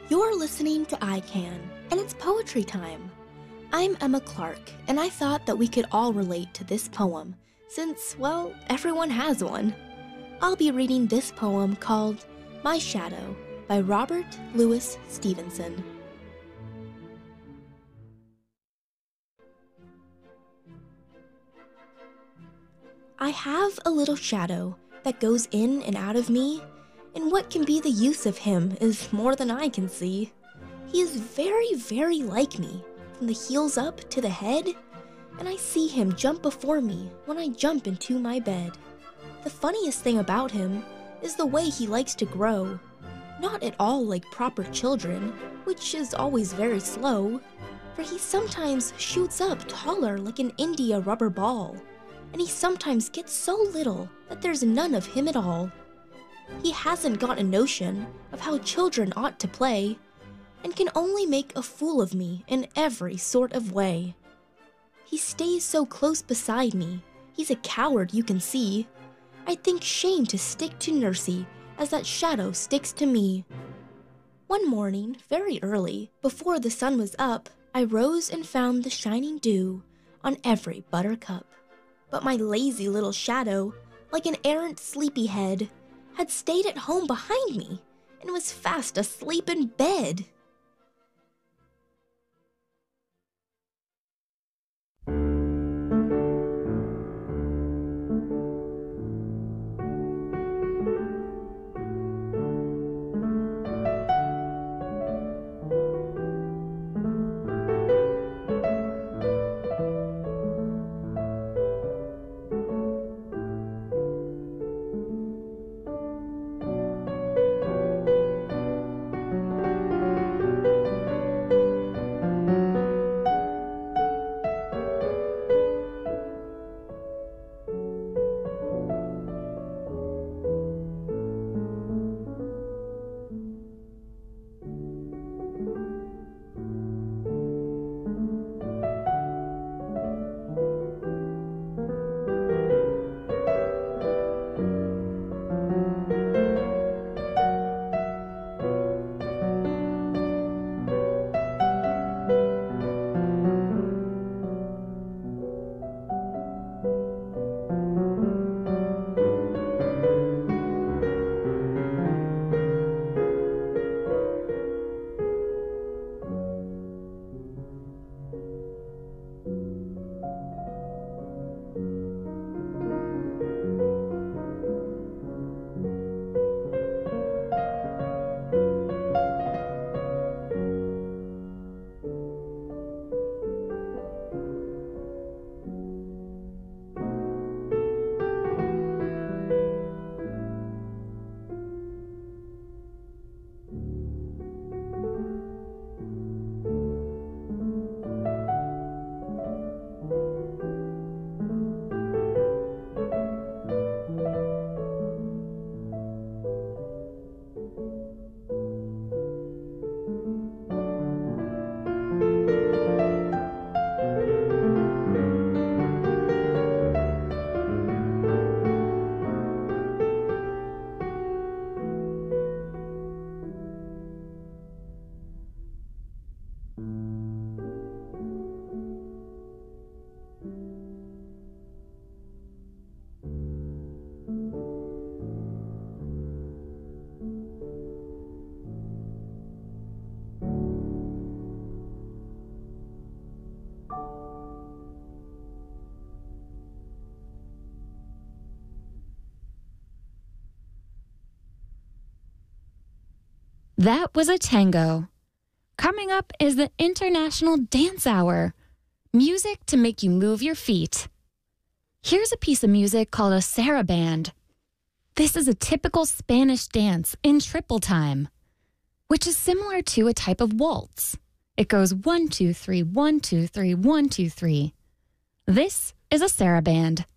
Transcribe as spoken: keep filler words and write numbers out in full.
You're listening to I Can, and it's poetry time. I'm Emma Clark, and I thought that we could all relate to this poem, since, well, everyone has one. I'll be reading this poem called My Shadow by Robert Louis Stevenson. I have a little shadow that goes in and out of me, and what can be the use of him is more than I can see. He is very, very like me, from the heels up to the head, and I see him jump before me when I jump into my bed. The funniest thing about him is the way he likes to grow. Not at all like proper children, which is always very slow, for he sometimes shoots up taller like an India rubber ball, and he sometimes gets so little that there's none of him at all. He hasn't got a notion of how children ought to play, and can only make a fool of me in every sort of way. He stays so close beside me, he's a coward you can see. I'd think shame to stick to Nursey as that shadow sticks to me. One morning, very early, before the sun was up, I rose and found the shining dew on every buttercup. But my lazy little shadow, like an errant sleepyhead, had stayed at home behind me and was fast asleep in bed. That was a tango. Coming up is the International Dance Hour. Music to make you move your feet. Here's a piece of music called a saraband. This is a typical Spanish dance in triple time, which is similar to a type of waltz. It goes one, two, three, one, two, three, one, two, three. This is a saraband.